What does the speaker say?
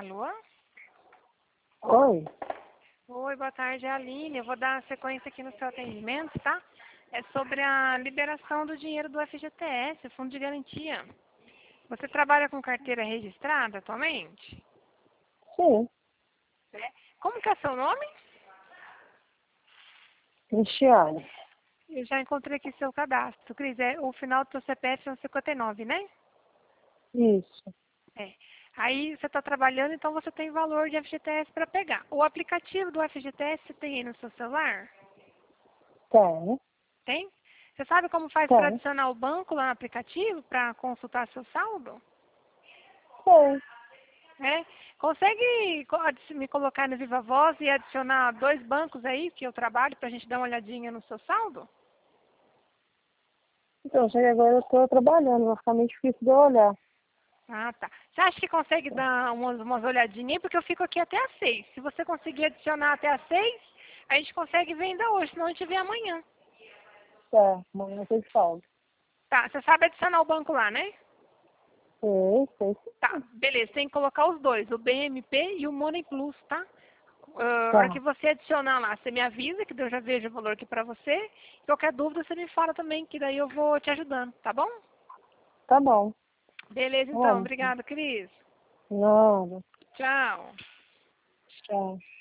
Alô? Oi, Oi, boa tarde, é a Aline. Eu vou dar sequência aqui no seu atendimento, tá? É sobre a liberação do dinheiro do FGTS, Fundo de Garantia. Você trabalha com carteira registrada atualmente? sim, É. Como que é seu nome? Cristiane. Eu já encontrei aqui seu cadastro. Cris, o final do seu CPF é um 59, né? Isso, É. Aí você está trabalhando, então você tem valor de FGTS para pegar. O aplicativo do FGTS você tem aí no seu celular? tem, Tem? Você sabe como faz para tem, adicionar o banco lá no aplicativo para consultar seu saldo? tem. É? Consegue me colocar no Viva Voz e adicionar 2 bancos aí que eu trabalho para a gente dar uma olhadinha no seu saldo? Então, só que agora eu estou trabalhando, vai ficar meio difícil de eu olhar. Ah, tá. Você acha que consegue dar umas olhadinhas aí? Porque eu fico aqui até às 6. Se você conseguir adicionar até às 6, a gente consegue ver ainda hoje, senão a gente vê amanhã. Tá, amanhã tem saldo. Tá, você sabe adicionar o banco lá, né? Sei Tá, sim. beleza. Tem que colocar os dois, o BMP e o Money Plus, tá? A hora que Tá, você adicionar lá, você me avisa, que daí eu já vejo o valor aqui pra você. Qualquer dúvida, você me fala também, que daí eu vou te ajudando, tá bom? tá bom. Beleza, então. Vamos. Obrigada, Cris. Nada, Tchau. tchau.